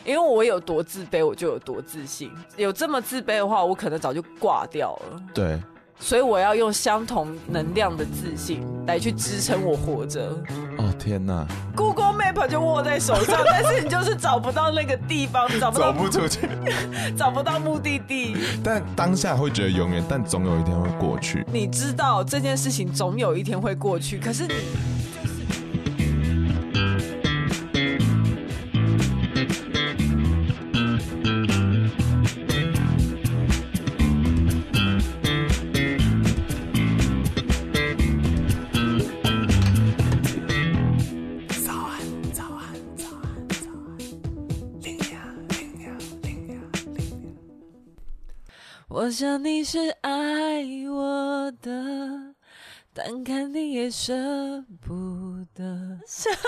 因为我有多自卑，我就有多自信。有这么自卑的话，我可能早就挂掉了。 对， 所以我要用相同能量的自信来去支撑我活着。 哦天哪 ，Google Map 就握在手上，但是你就是找不到那个地方，找不到走不出去， 找不到目的地。 但当下会觉得永远，但总有一天会过去。 你知道这件事情总有一天会过去，可是你。我想你是爱我的，但看你也舍不得。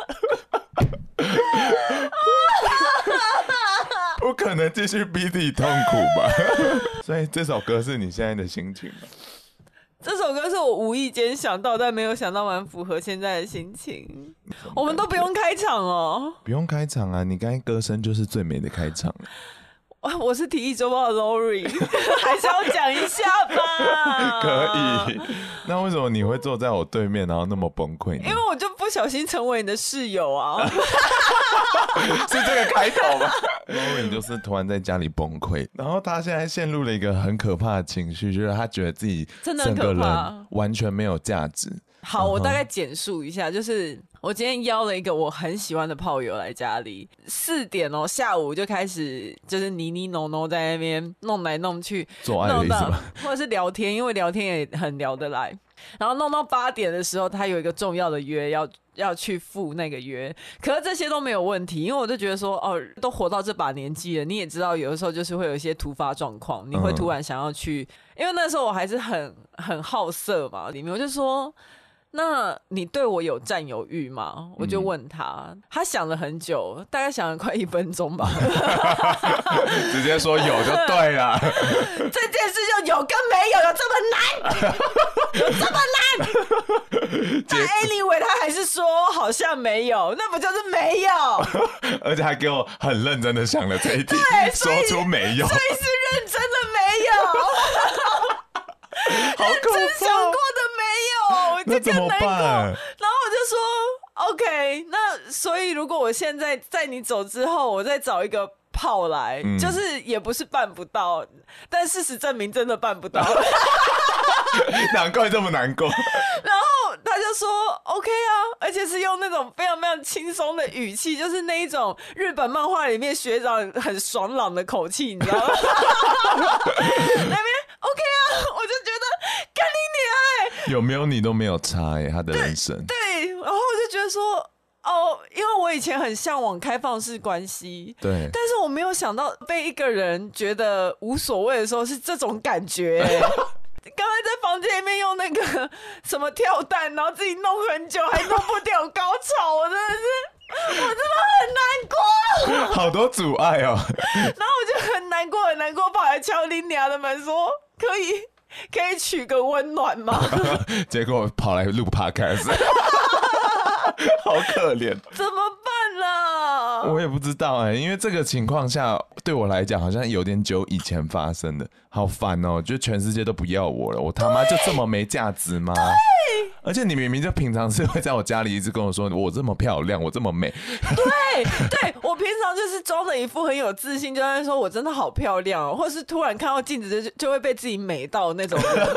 不可能继续逼自己痛苦吧？所以这首歌是你现在的心情吗？ 这首歌是我无意间想到，但没有想到蛮符合现在的心情。我们都不用开场哦， 不用开场啊！你刚才歌声就是最美的开场。 我是体育周报的 Lori， 还是要讲一下吧。 可以。那为什么你会坐在我对面，然后那么崩溃呢？ 因为我就不小心成为你的室友啊。 是这个开头吗？Lori 就是突然在家里崩溃，然后他现在陷入了一个很可怕的情绪，就是他觉得自己整个人完全没有价值。 好，我大概简述一下，就是我今天邀了一个我很喜欢的炮友来家里，4点哦，下午就开始就是泥泥弄弄在那边弄来弄去， 做爱的意思吗？ 或者是聊天，因为聊天也很聊得来。然后弄到8点的时候，他有一个重要的约要去赴那个约，可是这些都没有问题，因为我就觉得说，哦，都活到这把年纪了，你也知道，有的时候就是会有一些突发状况，你会突然想要去，因为那时候我还是很好色嘛，里面我就说。那你对我有占有欲吗？我就问他，他想了很久，大概想了快1分钟吧。 直接说有就对了。 这件事就有跟没有这么难，有这么难。但 anyway 他还是说好像没有，那不就是没有？ 而且还给我很认真的想了这一题，说出没有， 所以是认真的没有。 好可怕！ 认真想过的没有，我就那怎么办？ 然后我就说 OK， 那所以如果我现在在你走之后，我再找一个炮来，就是也不是办不到，但事实证明真的办不到。 难怪这么难过。 然后他就说 OK 啊，而且是用那种非常非常轻松的语气，就是那一种日本漫画里面学长很爽朗的口气，你知道吗？那边 OK 啊，我就觉得干你娘有没有你都没有差他的人生。 对，然后我就觉得说哦，因为我以前很向往开放式关系， 对， 但是我没有想到被一个人觉得无所谓的时候是这种感觉。刚才在房间里面用那个什么跳蛋，然后自己弄很久还弄不掉高潮，我真的很难过， 好多阻碍哦。 然后我就很难过，跑来敲林娘的门说可以取个温暖吗？ 结果跑来录 podcast。好可怜， 怎么办啊？ 我也不知道因为这个情况下对我来讲好像有点久以前发生的，好烦哦！就全世界都不要我了，我他妈就这么没价值吗？而且你明明就平常是会在我家里一直跟我说我这么漂亮，我这么美。 对，我平常就是装的一副很有自信，就在说我真的好漂亮哦，或是突然看到镜子就会被自己美到那种人。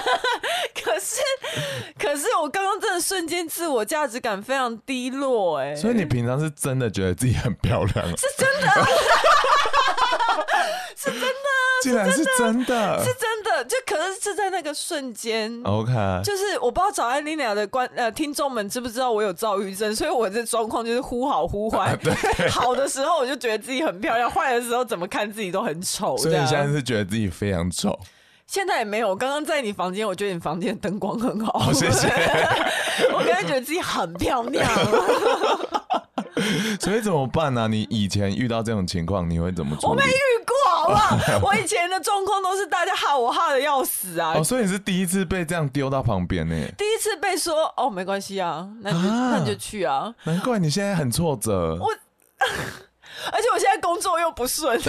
可是我刚刚真的瞬间自我价值感非常低落所以你平常是真的觉得自己很漂亮？ 是真的。是真的， 竟然是真的， 是真的，就可是在那个瞬间 ，OK， 就是我不知道早安林鸟的听众们知不知道我有躁郁症，所以我这状况就是忽好忽坏。好的时候我就觉得自己很漂亮，坏的时候怎么看自己都很丑。 所以你现在是觉得自己非常丑？ 现在也没有，刚刚在你房间，我觉得你房间灯光很好， 谢谢。 我刚才觉得自己很漂亮。 所以怎么办呢？你以前遇到这种情况，你会怎么处理？ 我没遇过，好不好？我以前的状况都是大家哈我哈的要死啊！ 所以你是第一次被这样丢到旁边呢？ 第一次被说哦，没关系啊，那你就去啊。 难怪你现在很挫折。 而且我现在工作又不顺。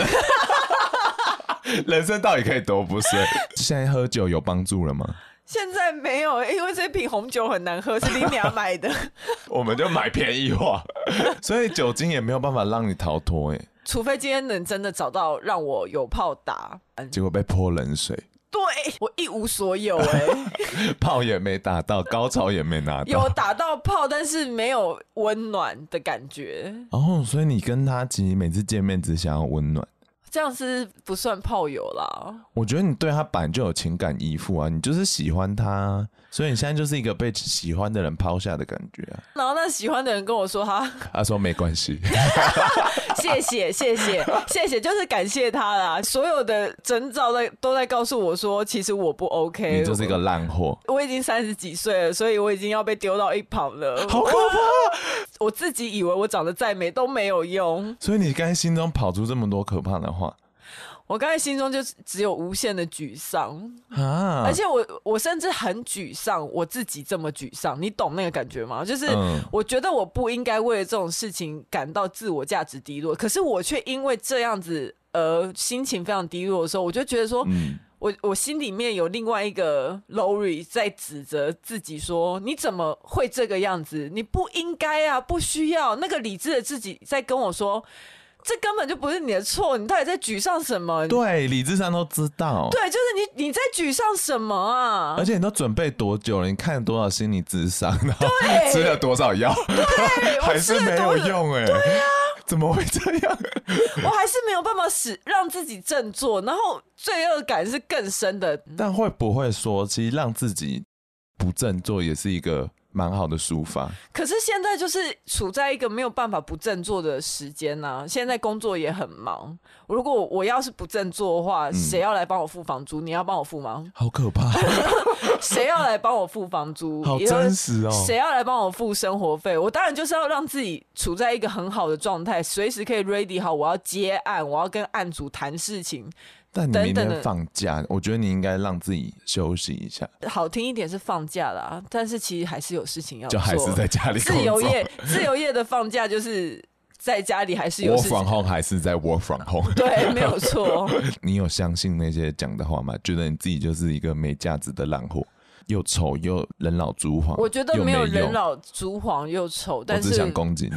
人生到底可以多不顺？现在喝酒有帮助了吗？ 现在没有，因为这瓶红酒很难喝，是林娘买的。 我们就买便宜货，所以酒精也没有办法让你逃脱除非今天能真的找到让我有炮打， 结果被泼冷水。 对，我一无所有炮也没打到，高潮也没拿到， 有打到炮，但是没有温暖的感觉。 所以你跟他其实每次见面只想要温暖。 这样是不算炮友啦。 我觉得你对他本来就有情感依附啊，你就是喜欢他，所以你现在就是一个被喜欢的人抛下的感觉啊。 然后那喜欢的人跟我说他说没关系， 谢谢，就是感谢他啦。所有的征兆都在告诉我说，其实我不 OK， 你就是一个烂货。 我已经30几岁了，所以我已经要被丢到一旁了。 好可怕！ 我自己以为我长得再美都没有用， 所以你刚才心中跑出这么多可怕的话。 我刚才心中就只有无限的沮丧啊！ 而且我甚至很沮丧，我自己这么沮丧，你懂那个感觉吗？就是我觉得我不应该为了这种事情感到自我价值低落，可是我却因为这样子心情非常低落的时候，我就觉得说，我心里面有另外一个 Lori 在指责自己说，你怎么会这个样子？你不应该啊，不需要。那个理智的自己在跟我说，这根本就不是你的错，你到底在沮丧什么？ 对，理智上都知道。 对，就是你在沮丧什么啊？ 而且你都准备多久了？你看了多少心理咨商，然后吃了多少药， 对， 还是没有用对啊，怎么会这样？ 我还是没有办法让自己振作，然后罪恶感是更深的。 但会不会说，其实让自己不振作也是一个蛮好的抒发？ 可是现在就是处在一个没有办法不振作的时间啊，现在工作也很忙，如果我要是不振作的话，谁要来帮我付房租？你要帮我付吗？ 好可怕！ 谁要来帮我付房租？ 好真实哦！ 谁要来帮我付生活费？我当然就是要让自己处在一个很好的状态，随时可以 ready 好，我要接案，我要跟案主谈事情。 但你明天放假，我觉得你应该让自己休息一下。 好听一点是放假啦，但是其实还是有事情要做， 就还是在家里工作。 自由业的放假就是在家里还是有事情。 work from home 还是在 work from home？ 对，没有错。 你有相信那些讲的话吗？觉得你自己就是一个没价值的烂货，又丑又人老珠黄。 我觉得没有人老珠黄又丑，但是我只想攻击你。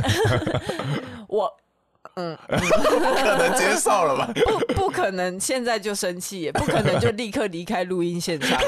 不可能接受了吧？ 不可能现在就生气，也不可能就立刻离开录音现场。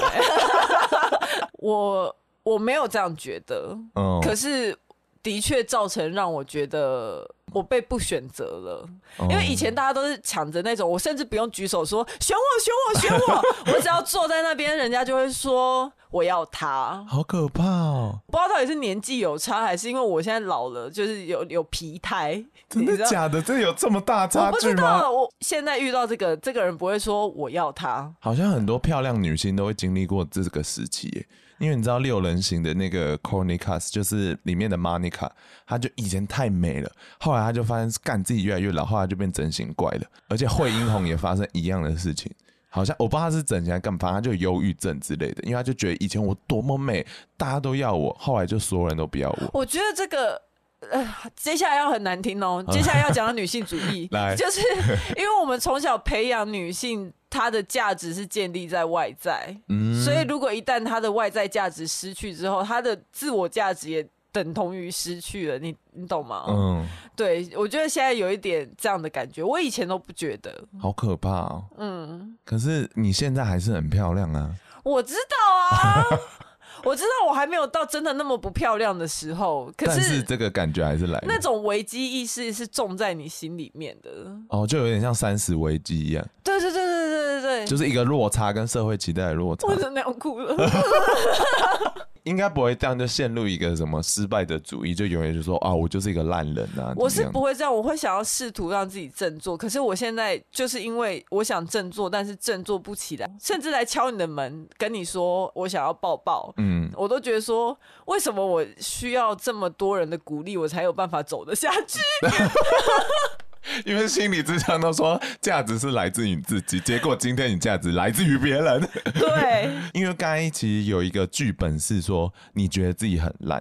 我没有这样觉得，可是的确造成让我觉得我被不选择了。因为以前大家都是抢着那种，我甚至不用举手说选我，我只要坐在那边，人家就会说我要他。 好可怕哦！ 不知道到底是年纪有差，还是因为我现在老了，就是有疲态。 真的假的？这有这么大差距吗？ 我不知道。我现在遇到这个人不会说我要他。 好像很多漂亮女性都会经历过这个时期耶。因为你知道6人行的那个 Kourtney Kardashian 就是里面的 Monica， 她就以前太美了，后来她就发现干自己越来越老，后来就变整形怪了。而且惠英红也发生一样的事情，好像我不知道她是整形还干嘛，她就有忧郁症之类的，因为她就觉得以前我多么美，大家都要我，后来就所有人都不要我。 我觉得这个。接下来要很难听哦，接下来要讲到女性主义，就是因为我们从小培养女性，她的价值是建立在外在，所以如果一旦她的外在价值失去之后，她的自我价值也等同于失去了，你懂吗？对，我觉得现在有一点这样的感觉，我以前都不觉得。 好可怕哦。可是你现在还是很漂亮啊。 我知道啊。我知道我还没有到真的那么不漂亮的时候，可是但是这个感觉还是来了。 那种危机意识是种在你心里面的。 就有点像30危机一样。 对， 就是一个落差跟社会期待的落差。 我真的要哭了。 应该不会这样就陷入一个什么失败的主义，就永远就说我就是一个烂人啊。 我是不会这样，我会想要试图让自己振作。可是我现在就是因为我想振作，但是振作不起来，甚至来敲你的门跟你说我想要抱抱，我都觉得说为什么我需要这么多人的鼓励，我才有办法走得下去。 因为心理咨商都说价值是来自于你自己，结果今天你价值来自于别人。 对， 因为刚才其实有一个剧本是说你觉得自己很烂，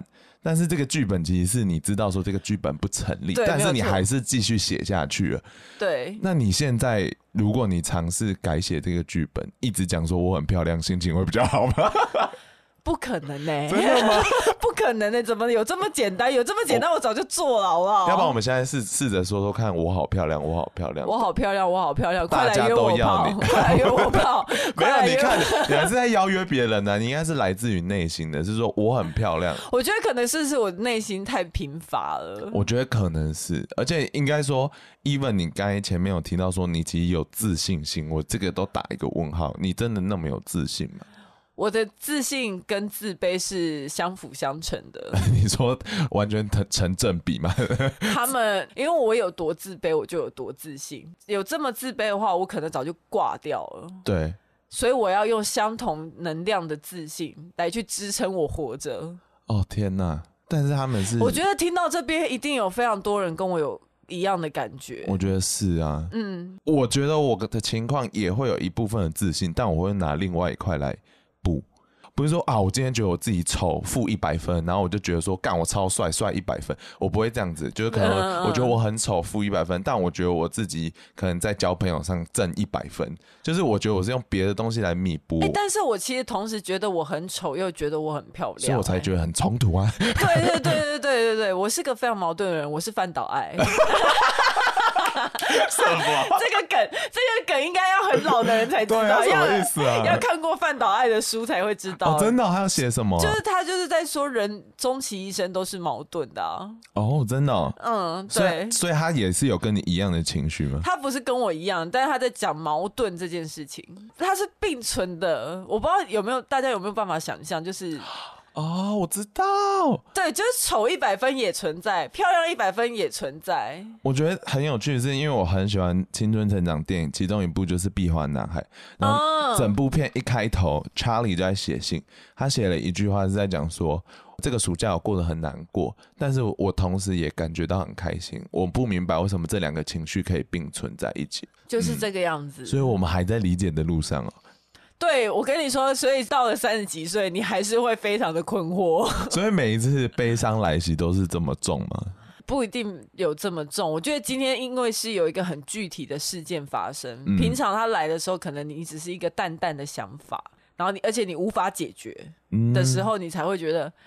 但是这个剧本其实是你知道说这个剧本不成立，但是你还是继续写下去了。 对， 那你现在如果你尝试改写这个剧本，一直讲说我很漂亮，心情会比较好吗？ 不可能欸， 真的吗？ 不可能欸，怎么有这么简单？有这么简单我早就做了好不好？ 要不然我们现在试着说说看，我好漂亮，我好漂亮， 我好漂亮，我好漂亮，快大家来约我都要你， 泡快来约我泡。 没有，你看，你还是在邀约别人呢，你应该是来自于内心的，是说我很漂亮。 我觉得可能是我内心太贫乏了。 我觉得可能是，而且应该说 ，even 你刚才前面有提到说你其实有自信心，我这个都打一个问号，你真的那么有自信吗？ 我的自信跟自卑是相辅相成的。 你说完全成正比吗？ 他们因为我有多自卑，我就有多自信。有这么自卑的话，我可能早就挂掉了。 对， 所以我要用相同能量的自信来去支撑我活着。 哦天哪！但是他们是， 我觉得听到这边一定有非常多人跟我有一样的感觉。 我觉得是啊，我觉得我的情况也会有一部分的自信，但我会拿另外一块来补。不是说啊，我今天觉得我自己丑，负100分，然后我就觉得说，干我超帅，帅100分，我不会这样子，就是可能我觉得我很丑，负100分，但我觉得我自己可能在交朋友上挣100分，就是我觉得我是用别的东西来弥补。 但是我其实同时觉得我很丑，又觉得我很漂亮， 所以我才觉得很冲突啊。 对，我是个非常矛盾的人，我是范岛爱。 什么？ 这个梗应该要很老的人才知道。 对啊，什么意思啊？ 要看过范岛爱的书才会知道。 哦，真的哦？他要写什么？ 就是他就是在说人终其一生都是矛盾的啊。 哦，真的哦？ 对。 所以他也是有跟你一样的情绪吗？ 他不是跟我一样，但是他在讲矛盾这件事情，他是并存的。我不知道大家有没有办法想象，就是。 哦，我知道。 对，就是丑100分也存在，漂亮100分也存在。 我觉得很有趣的是，因为我很喜欢青春成长电影，其中一部就是《闭环男孩》，然后整部片一开头，Charlie 就在写信，他写了一句话是在讲说，这个暑假我过得很难过，但是我同时也感觉到很开心。我不明白为什么这两个情绪可以并存在一起， 就是这个样子。 所以我们还在理解的路上哦。 对，我跟你说，所以到了30几岁，你还是会非常的困惑。 所以每一次悲伤来袭都是这么重吗？ 不一定有这么重。我觉得今天因为是有一个很具体的事件发生，平常他来的时候，可能你只是一个淡淡的想法，然后而且你无法解决的时候，你才会觉得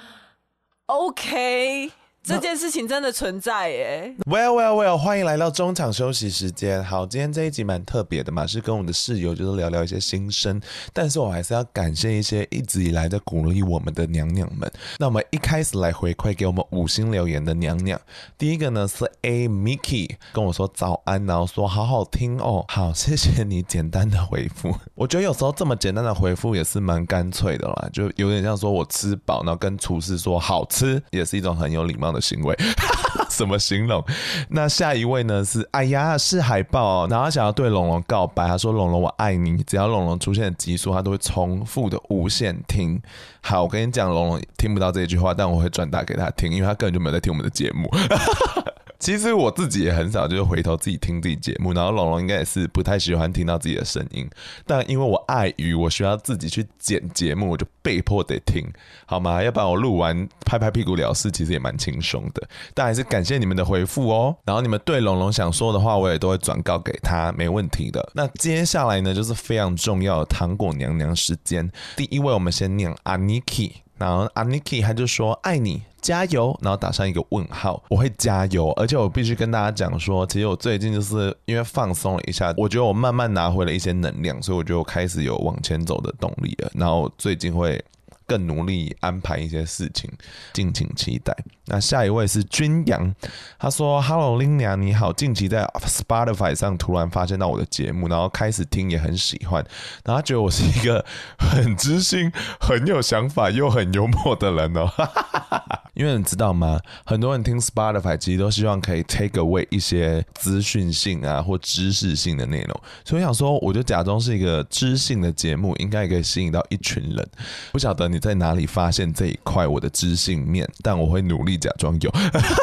OK。这件事情真的存在耶。 Well， 欢迎来到中场休息时间。好，今天这一集蛮特别的嘛，是跟我们的室友就是聊聊一些心声，但是我还是要感谢一些一直以来在鼓励我们的娘娘们。那我们一开始来回馈给我们5星留言的娘娘，第一个呢是 A Mickey 跟我说早安，然后说好好听哦，好，谢谢你简单的回复。我觉得有时候这么简单的回复也是蛮干脆的啦，就有点像说我吃饱，然后跟厨师说好吃，也是一种很有礼貌的行为。什么形容？那下一位呢是哎呀是海豹哦，然后他想要对龙龙告白，他说龙龙我爱你，只要龙龙出现的集数他都会重复的无限听。好，我跟你讲，龙龙听不到这句话，但我会转达给他听，因为他根本就没有在听我们的节目。其实我自己也很少就是回头自己听自己节目，然后龙龙应该也是不太喜欢听到自己的声音，但因为我碍于我需要自己去剪节目，我就被迫得听，好吗？要不然我录完拍拍屁股了事，其实也蛮轻松的。但还是感谢你们的回复哦，然后你们对龙龙想说的话，我也都会转告给他，没问题的。那接下来呢，就是非常重要的糖果娘娘时间。第一位我们先念 Aniki， 然后 Aniki 他就说爱你。加油，然后打上一个问号，我会加油，而且我必须跟大家讲说，其实我最近就是因为放松了一下，我觉得我慢慢拿回了一些能量，所以我觉得我开始有往前走的动力了，然后最近会更努力安排一些事情，敬请期待。那下一位是君阳，他说 Hello 林娘你好，近期在 Spotify 上突然发现到我的节目，然后开始听也很喜欢，然后他觉得我是一个很知性很有想法又很幽默的人哦。因为你知道吗，很多人听 Spotify 其实都希望可以 take away 一些资讯性啊或知识性的内容，所以我想说我就假装是一个知性的节目，应该也可以吸引到一群人。不晓得你在哪里发现这一块我的知性面，但我会努力假装有。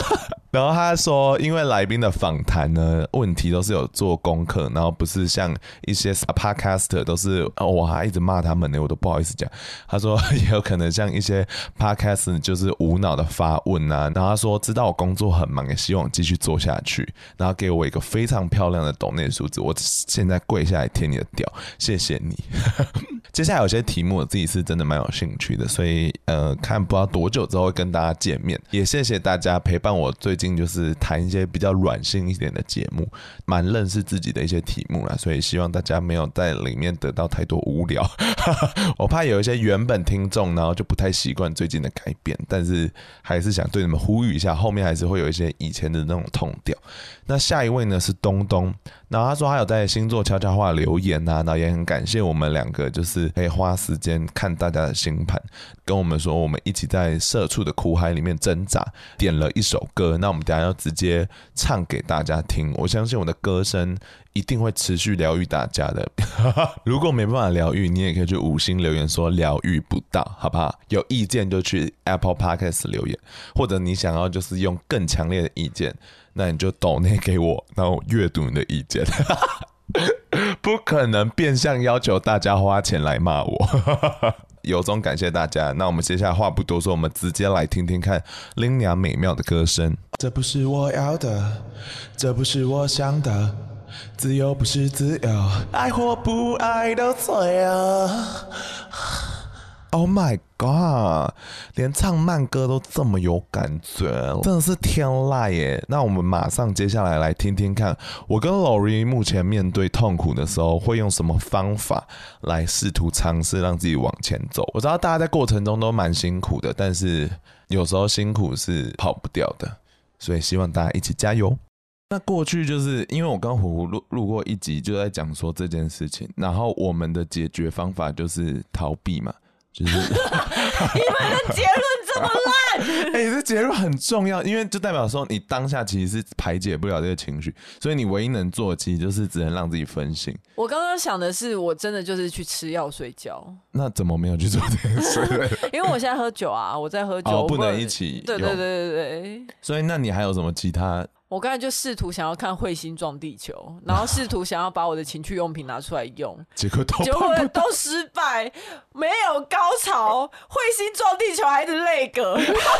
然后他说，因为来宾的访谈呢，问题都是有做功课，然后不是像一些 podcaster 都是我还一直骂他们呢，我都不好意思讲。他说也有可能像一些 podcaster 就是无脑的发问啊，然后他说知道我工作很忙，也希望继续做下去，然后给我一个非常漂亮的抖内数字，我现在跪下来贴你的屌，谢谢你。接下来有些题目我自己是真的蛮有兴趣的，所以看不知道多久之后会跟大家见面，也谢谢大家陪伴我最近就是谈一些比较软性一点的节目，蛮认识自己的一些题目啦，所以希望大家没有在里面得到太多无聊。我怕有一些原本听众然后就不太习惯最近的改变，但是还是想对你们呼吁一下，后面还是会有一些以前的那种痛调。那下一位呢是东东，然后他说他有在星座悄悄话留言啊，然后也很感谢我们两个就是可以花时间看大家的星盘，跟我们说我们一起在社畜的苦海里面挣扎，点了一首歌，那我们等一下要直接唱给大家听，我相信我的歌声一定会持续疗愈大家的。如果没办法疗愈，你也可以去5星留言说疗愈不到，好不好？有意见就去 Apple Podcast 留言，或者你想要就是用更强烈的意见，那你就抖内给我，然后阅读你的意见。不可能变相要求大家花钱来骂我。由衷感谢大家，那我们接下来话不多说，我们直接来听听看林娘美妙的歌声。这不是我要的，这不是我想的，自由不是自由，爱或不爱都错呀。Oh my god， 连唱慢歌都这么有感觉，真的是天籁耶。那我们马上接下来来听听看，我跟 Lori 目前面对痛苦的时候会用什么方法来试图尝试让自己往前走。我知道大家在过程中都蛮辛苦的，但是有时候辛苦是跑不掉的，所以希望大家一起加油。那过去就是因为我跟虎虎录过一集就在讲说这件事情，然后我们的解决方法就是逃避嘛，就是你们的结论这么烂。 这结论很重要，因为就代表说你当下其实是排解不了这个情绪，所以你唯一能做的其实就是只能让自己分心。 我刚刚想的是我真的就是去吃药睡觉， 那怎么没有去做这件事？ 因为我现在喝酒啊，我在喝酒， 不能一起。 对对对对对。 所以那你还有什么其他？ 我刚才就试图想要看彗星撞地球，然后试图想要把我的情趣用品拿出来用，结果都失败，没有高潮，彗星撞地球还是累个，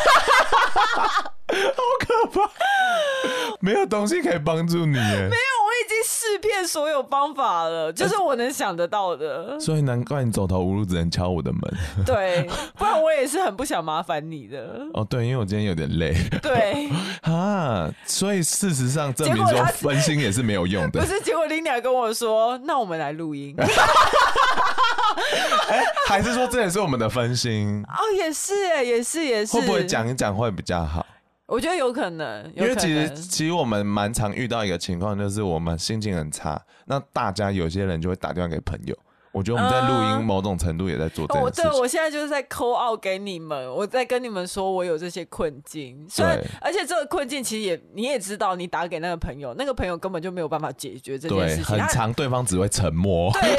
好可怕！没有东西可以帮助你耶。没有， 我已经试遍所有方法了，就是我能想得到的。 所以难怪你走投无路，只能敲我的门。 对，不然我也是很不想麻烦你的。 哦，对，因为我今天有点累。 对啊，所以事实上证明说分心也是没有用的。 不是，结果林鸟跟我说：“那我们来录音。” 还是说这也是我们的分心？ 哦，也是耶，也是。 会不会讲一讲会比较好？ 我觉得有可能， 因为其实我们蛮常遇到一个情况，就是我们心情很差，那大家有些人就会打电话给朋友。我觉得我们在录音某种程度也在做这件事情。 对，我现在就是在 call out 给你们，我在跟你们说我有这些困境。虽然而且这个困境其实你也知道，你打给那个朋友，那个朋友根本就没有办法解决这件事情。 对，很长，对方只会沉默。对。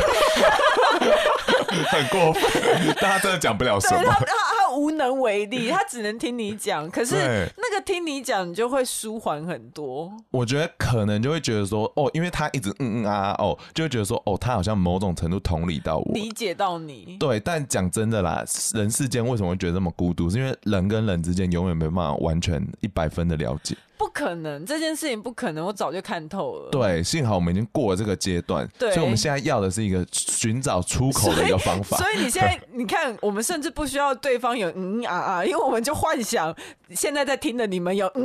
很过分，但他真的讲不了什么。 他无能为力，他只能听你讲。可是那个听你讲，你就会舒缓很多。 我觉得可能就会觉得说，因为他一直就会觉得说，他好像某种程度同理到我， 理解到你。 对，但讲真的啦，人世间为什么会觉得这么孤独？是因为人跟人之间永远没办法完全100分的了解。 不可能，这件事情不可能，我早就看透了。 对，幸好我们已经过了这个阶段，所以我们现在要的是一个寻找出口的一个方法。 所以你现在你看，我们甚至不需要对方有因为我们就幻想现在在听的你们有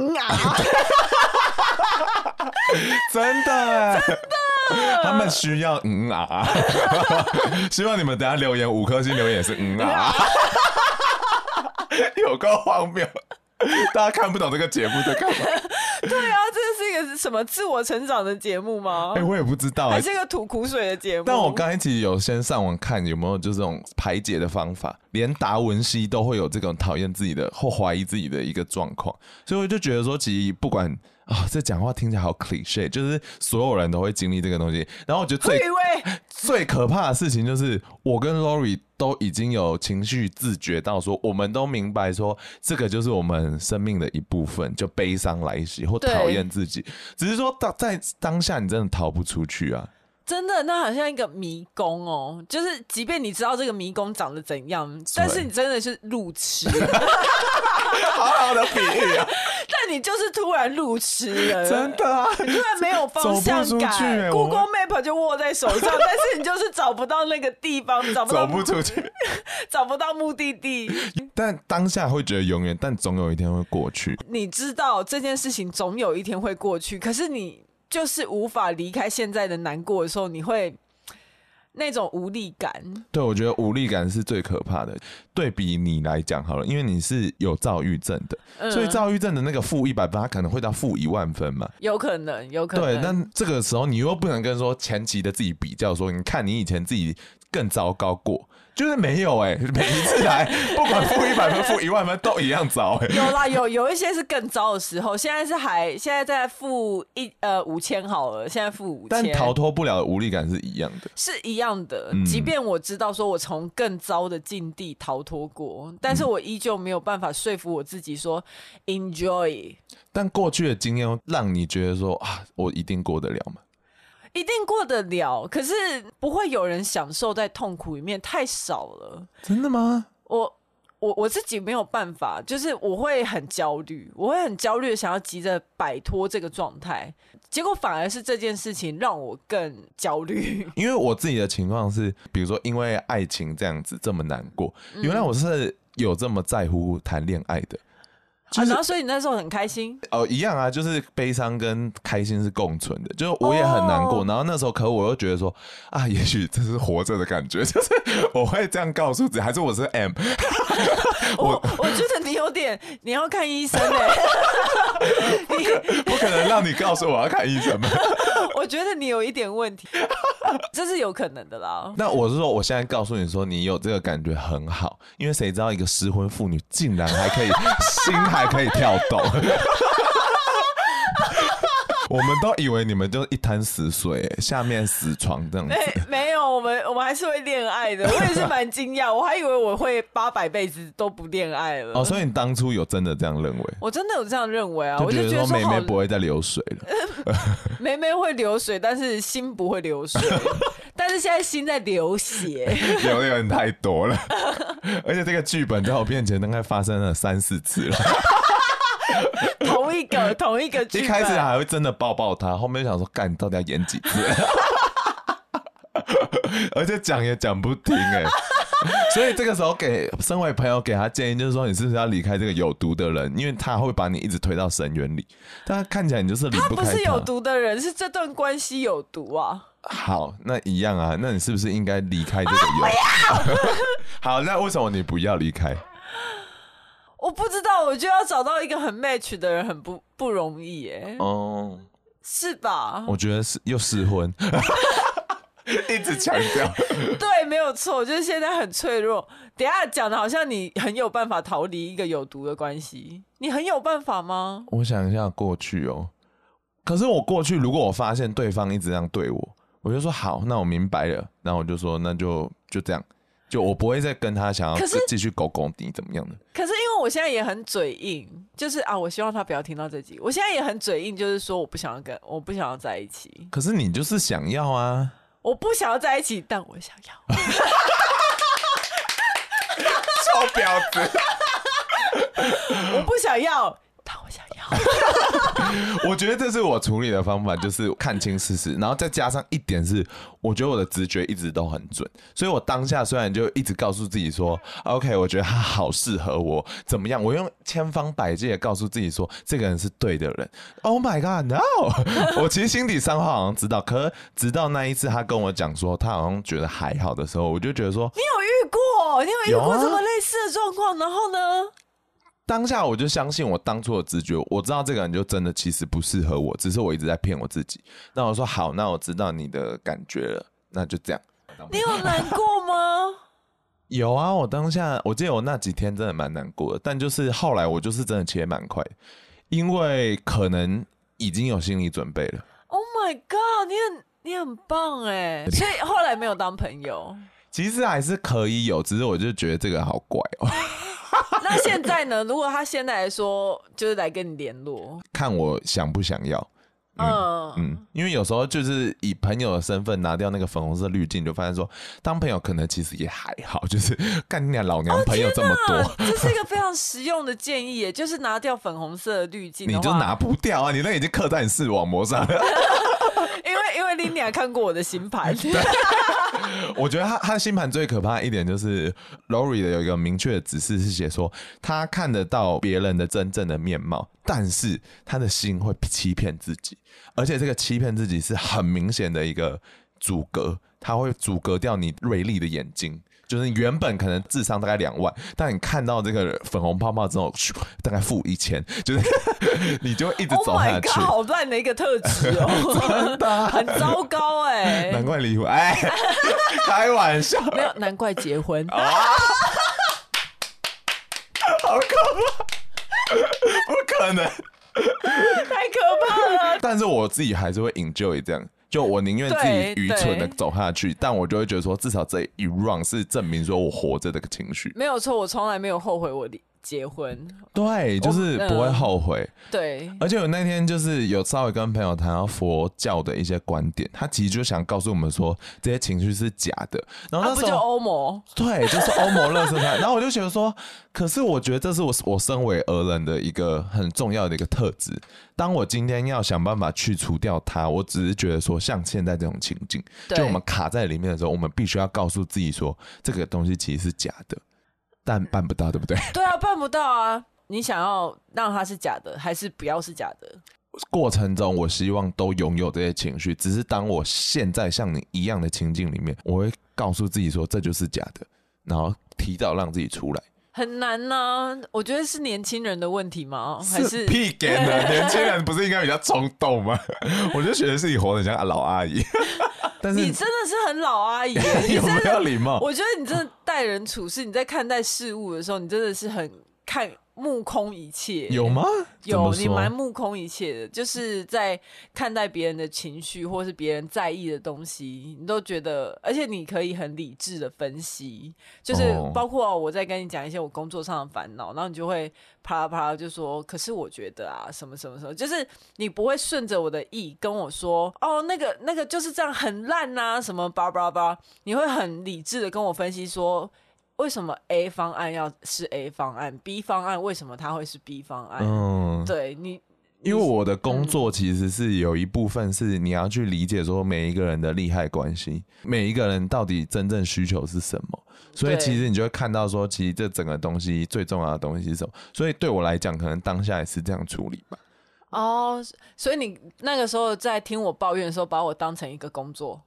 真的，他们需要希望你们等一下留言5颗星留言也是有够荒谬。大家看不懂这个节目在干嘛？ 对啊，这是一个什么自我成长的节目吗？ 我也不知道， 还是一个吐苦水的节目。 但我刚才其实有先上网看有没有就这种排解的方法，连达文西都会有这种讨厌自己的或怀疑自己的一个状况，所以我就觉得说，其实不管这讲话听起来好 cliché， 就是所有人都会经历这个东西。然后我觉得最可怕的事情就是，我跟 Lori 都已经有情绪自觉到说，我们都明白说，这个就是我们生命的一部分，就悲伤来袭或讨厌自己，只是说在当下你真的逃不出去啊。 真的，那好像一个迷宫哦，就是即便你知道这个迷宫长得怎样，但是你真的是路痴， 好好的比喻啊！ 但你就是突然路痴了， 真的啊！ 你突然没有方向感，Google Map 就握在手上，但是你就是找不到那个地方，走不出去，找不到目的地。 但当下会觉得永远，但总有一天会过去。 你知道这件事情总有一天会过去，可是你就是无法离开现在的难过的时候，你会那种无力感。 对，我觉得无力感是最可怕的。对比你来讲好了，因为你是有躁郁症的，所以躁郁症的那个-100分，它可能会到-10000分嘛。 有可能。 对，但这个时候你又不能跟说前期的自己比较，说你看你以前自己更糟糕过。就是没有每一次来不管-100分-10000分都一样糟有啦，有一些是更糟的时候，现在在-5000好了，现在-5000， 但逃脱不了的无力感是一样的， 是一样的。即便我知道说我从更糟的境地逃脱过，但是我依旧没有办法说服我自己说 enjoy。 但过去的经验让你觉得说我一定过得了吗？ 一定过得了，可是不会有人享受在痛苦里面，太少了。 真的吗？ 我自己没有办法，就是我会很焦虑，的想要急着摆脱这个状态，结果反而是这件事情让我更焦虑。 因为我自己的情况是，比如说因为爱情这样子这么难过，原来我是有这么在乎谈恋爱的。 然后所以你那时候很开心一样啊，就是悲伤跟开心是共存的，就是我也很难过，然后那时候可我又觉得说也许这是活着的感觉，就是我会这样告诉自己，还是我是 M 我觉得你有点你要看医生不可能让你告诉我要看医生吧我觉得你有一点问题这是有可能的啦。 那我是说我现在告诉你说你有这个感觉很好，因为谁知道一个失婚妇女竟然还可以心还可以跳动我们都以为你们就一滩死水下面死床这样子没有，我们还是会恋爱的。我也是蛮惊讶，我还以为我会800辈子都不恋爱了。 所以你当初有真的这样认为？我真的有这样认为啊， 我就觉得说妹妹不会再流水了妹妹会流水，但是心不会流水但是现在心在流血流的有点太多了而且这个剧本在我面前大概发生了3-4次了同一个剧本， 一开始还会真的抱他，后面就想说干你到底要演几次而且讲也讲不停所以这个时候身为朋友给他建议就是说，你是不是要离开这个有毒的人，因为他会把你一直推到深渊里，但看起来你就是离不开他。 不是有毒的人，是这段关系有毒啊。 好，那一样啊，那你是不是应该离开这个有好，那为什么你不要离开？ 我不知道，我觉得要找到一个很 match 的人很不容易是吧？ 我觉得是又失婚一直强调对，没有错，就是现在很脆弱。等一下讲的好像你很有办法逃离一个有毒的关系，你很有办法吗？ 我想一下过去可是我过去如果我发现对方一直这样对我就说好，那我明白了，然后我就说那就这样，就我不会再跟他想要继续狗你怎么样的。 可是因为我现在也很嘴硬，就是我希望他不要听到这集。我现在也很嘴硬，就是说我不想要在一起。 可是你就是想要啊。 我不想要在一起，但我想要臭婊子我不想要，但我想要我觉得这是我处理的方法，就是看清事实，然后再加上一点是我觉得我的直觉一直都很准，所以我当下虽然就一直告诉自己说 OK 我觉得他好适合我怎么样，我用千方百计的告诉自己说这个人是对的人。 Oh my god no 我其实心底上好像知道，可是直到那一次他跟我讲说他好像觉得还好的时候，我就觉得说你有遇过这么类似的状况，然后呢当下我就相信我当初的直觉，我知道这个人就真的其实不适合我，只是我一直在骗我自己。那我说好，那我知道你的感觉了，那就这样。 你有难过吗？ 有啊，我当下我记得我那几天真的蛮难过的，但就是后来我就是真的切蛮快，因为可能已经有心理准备了。 Oh my god， 你很棒哎，所以后来没有当朋友。 其实还是可以有，只是我就觉得这个好怪哦。 那现在呢？如果他现在来说，就是来跟你联络， 看我想不想要。因为有时候就是以朋友的身份拿掉那个粉红色滤镜，就发现说当朋友可能其实也还好，就是干你俩老娘朋友这么多， 这是一个非常实用的建议耶，就是拿掉粉红色的滤镜的话， 你就拿不掉啊，你那已经刻在你视网膜上了。 因为林雅看过我的星盘。 我觉得他的星盘最可怕的一点就是 Lori 的有一个明确的指示是写说他看得到别人的真正的面貌，但是他的心会欺骗自己，而且这个欺骗自己是很明显的一个阻隔，他会阻隔掉你锐利的眼睛。就是你原本可能智商大概2万，但你看到这个粉红泡泡之后，大概负1000，就是你就一直走下去。 Oh my god， 好烂的一个特质哦， 真的很糟糕哎， 难怪离婚，哎，开玩笑， 没有，难怪结婚， 好可怕，不可能， 太可怕了。 但是我自己还是会 enjoy 这样。就我宁愿自己愚蠢的走下去，但我就会觉得说，至少这一 run 是证明说我活着的情绪。 没有错，我从来没有后悔我结婚。 对，就是不会后悔。 对， 而且我那天就是有稍微跟朋友谈到佛教的一些观点，他其实就想告诉我们说，这些情绪是假的。然后那时候不就欧摩？ 对，就是欧摩垃圾态。然后我就觉得说，可是我觉得这是我身为儿人的一个很重要的一个特质。当我今天要想办法去除掉它，我只是觉得说，像现在这种情境，就我们卡在里面的时候，我们必须要告诉自己说，这个东西其实是假的，但办不到，对不对？ 对啊，办不到啊！你想要让它是假的，还是不要是假的？ 过程中，我希望都拥有这些情绪，只是当我现在像你一样的情境里面，我会告诉自己说，这就是假的，然后提早让自己出来。 很难啊，我觉得是年轻人的问题吗？还是屁给的？年轻人不是应该比较冲动吗？我就觉得自己活得像老阿姨。但是你真的是很老阿姨耶， 有没有礼貌？ 我觉得你真的待人处事，你在看待事物的时候，你真的是很目空一切。 有吗？ 有，你蛮目空一切的，就是在看待别人的情绪或是别人在意的东西，你都觉得，而且你可以很理智的分析，就是包括我在跟你讲一些我工作上的烦恼，然后你就会啪啦啪啦就说，可是我觉得啊，什么什么什么，就是你不会顺着我的意跟我说，哦，那个就是这样很烂啊，什么叭叭叭，你会很理智的跟我分析说，为什么 A 方案要是 A 方案 ，B 方案为什么它会是 B 方案？对你， 因为我的工作其实是有一部分是你要去理解说每一个人的利害关系，每一个人到底真正需求是什么，所以其实你就会看到说，其实这整个东西最重要的东西是什么。所以对我来讲，可能当下也是这样处理吧。 哦，所以你那个时候在听我抱怨的时候，把我当成一个工作。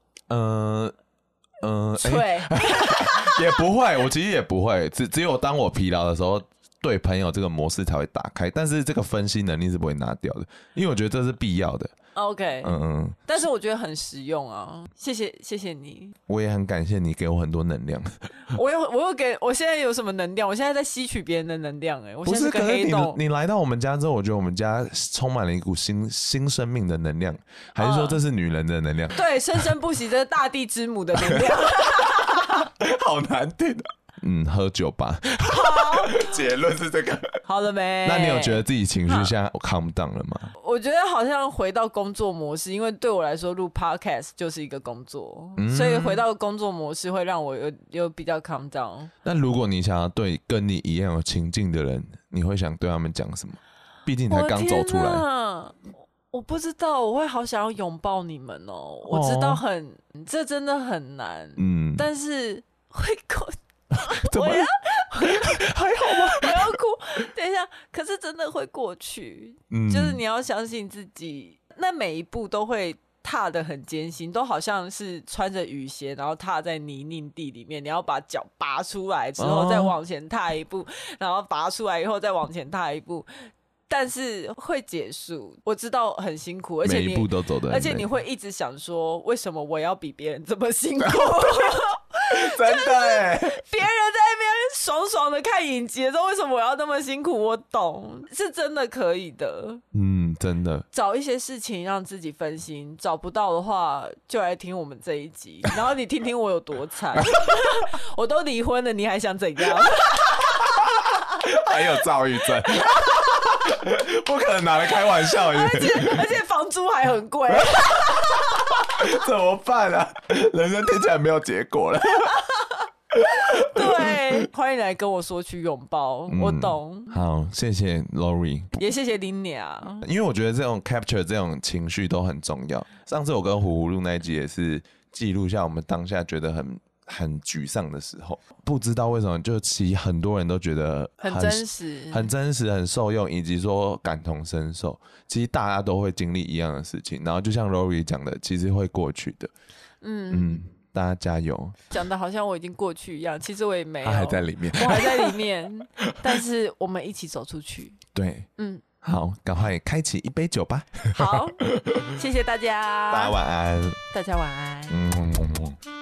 对， 也不会，我其实也不会，只有当我疲劳的时候，对朋友这个模式才会打开，但是这个分析能力是不会拿掉的，因为我觉得这是必要的。 OK，但是我觉得很实用啊，谢谢你， 我也很感谢你给我很多能量。 我有给，我现在有什么能量？我现在在吸取别人的能量，我现在是个黑洞。 你来到我们家之后，我觉得我们家充满了一股新生命的能量，还是说这是女人的能量？ 对，生生不息，这是大地之母的能量。 好难听啊。喝酒吧。结论是这个。 好了没？ 那你有觉得自己情绪现在 calm down 了吗？ 我觉得好像回到工作模式，因为对我来说录 podcast 就是一个工作，所以回到工作模式会让我有比较 calm down。 那如果你想要对跟你一样有情境的人，你会想对他们讲什么？毕竟你才刚走出来。 我不知道，我会好想要拥抱你们哦。我知道这真的很难，但是会过。我要还好吗？ 我要哭。等一下，可是真的会过去。就是你要相信自己，那每一步都会踏得很艰辛，都好像是穿着雨鞋，然后踏在泥泞地里面。你要把脚拔出来之后，再往前踏一步，然后拔出来以后再往前踏一步。但是会结束，我知道很辛苦，而且每一步都走得很累， 而且你会一直想说，为什么我要比别人这么辛苦？ 真的耶， 别人在那边爽爽的看影集，为什么我要那么辛苦？我懂，是真的可以的。 真的找一些事情让自己分心，找不到的话就来听我们这一集，然后你听听我有多惨。我都离婚了，你还想怎样？ 还有躁郁症，不可能拿来开玩笑。 而且房租还很贵。 怎么办啊？人生听起来没有结果了。 对，欢迎来跟我说去拥抱，我懂。 好，谢谢 Lori， 也谢谢林鸟， 因为我觉得这种 capture 这种情绪都很重要。上次我跟虎虎录那一集也是记录下我们当下觉得很沮丧的时候，不知道为什么，就其实很多人都觉得很真实， 很真实，很受用，以及说感同身受。其实大家都会经历一样的事情，然后就像 Lori 讲的，其实会过去的。大家加油！ 讲的好像我已经过去一样，其实我也没有， 他还在里面， 我还在里面，但是我们一起走出去。 对，好，赶快开启一杯酒吧。 好，谢谢大家， 大家晚安， 大家晚安。